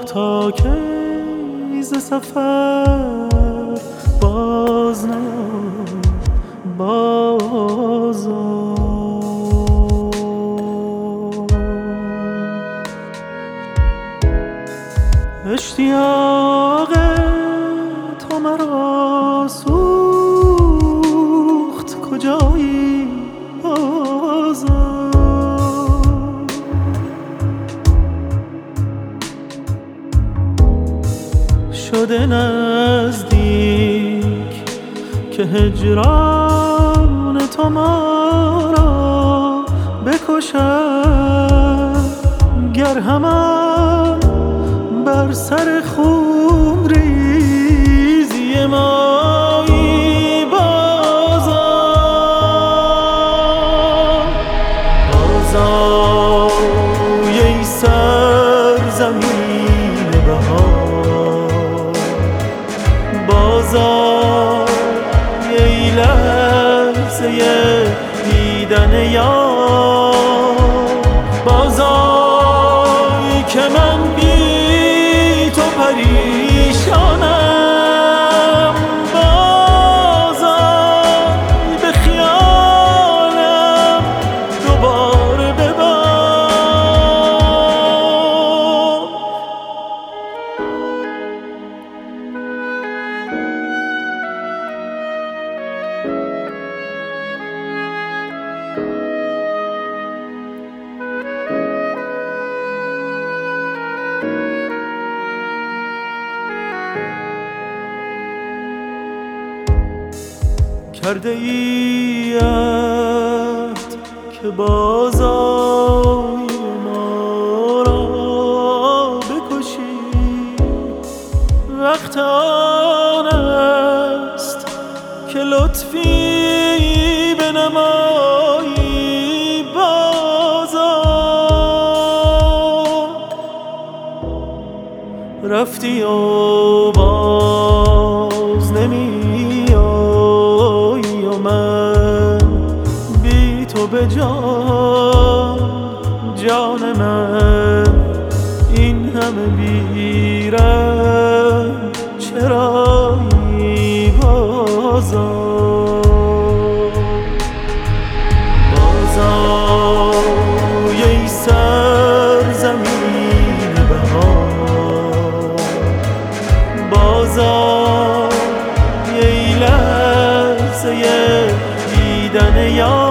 تا کی ز سفر باز نیام اشتیاق تو مرا سوخت کجایی بازم شده نزدیک که هجران تو ما را بکشد گر همان بر سر خون ریزی مایی بازآی ای سرزمین بهار بازآی ای لحظه دیدن یار بازآی که من پریشانم بازآی به خیالم دوباره ببار کرده ای عهد که بازآیی ما را بکشی وقت آن است که لطفی بنمایی بازآی رفتی و باز نمیای و من بی تو به جان من این همه بیرم چرایی بازآی ای سرزمین بهار بازآی ای لحظه دیدن یار